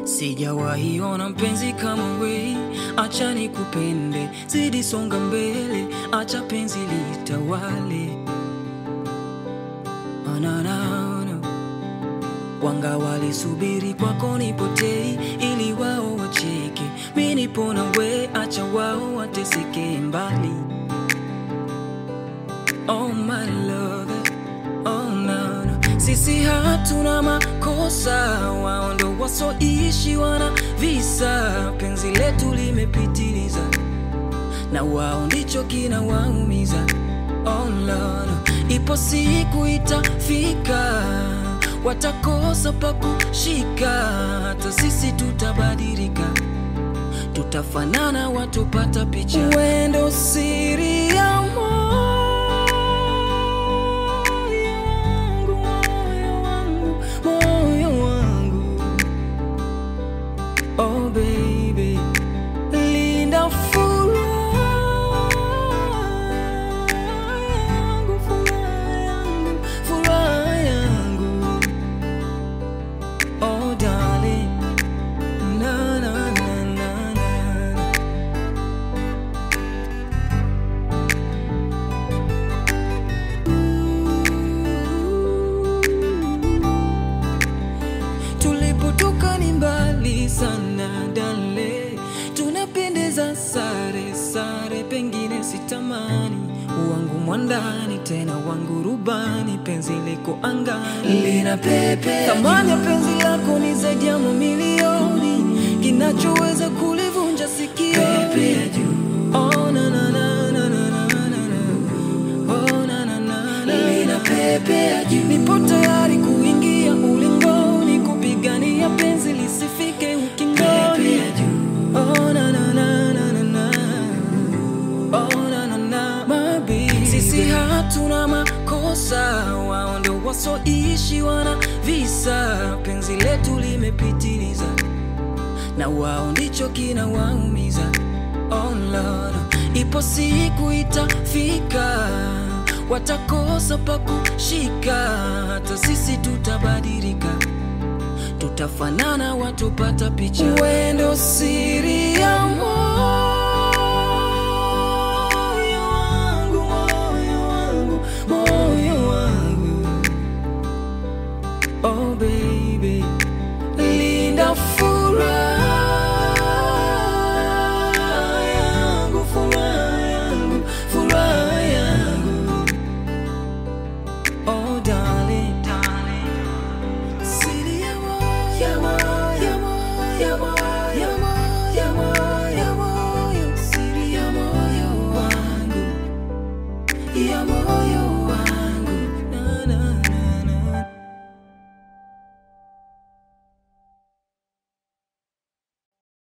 Sijawahi ona mpenzi kama we, acha nikupende, zidi songa mbele, acha penzi litawale. Wanga walisubiri kwako nipotei, ili wao wacheke, mimi nipo na we, acha wao wateseke mbali. Oh my love, oh no, no. Sisi hatuna makosa, wao ndo wasoishi wana visa, penzi letu limepitiliza, na wao ndicho kina waumiza. Oh no, no. Ipo siku itafika, watakosa pa kushika, hata sisi tutabadilika, tutafanana watupata picha. Wendo siri ya moyo wangu, oh baby, linda furaha yangu, oh darling, na na na na na. Tulipotoka ni mbali sana dale, tunapendeza sare sare, pengine sitamani wangu mwandani tena wangu rubani, penzi liko angani lina pepe. Thamani ya penzi lako ni zaidi ya mamilioni, kinachoweza kulivunja sikio pepe ya juu. Oh na na na na na na na, oh na na na na, lina pepe ya juu. Nipo tayari kuingia ulingoni, kupigania penzi lisifike ukingoni pepe ya juu. Oh na na na na na, oh na na na, my baby. Sisi hatuna makosa, wao ndo wasoishi wana visa, penzi letu limepitiliza, na wao ndicho kina waumiza. Oh Lord, ipo siku itafika, watakosa pa kushika, hata sisi tutabadilika, tutafanana watupata picha. Wendo siri ya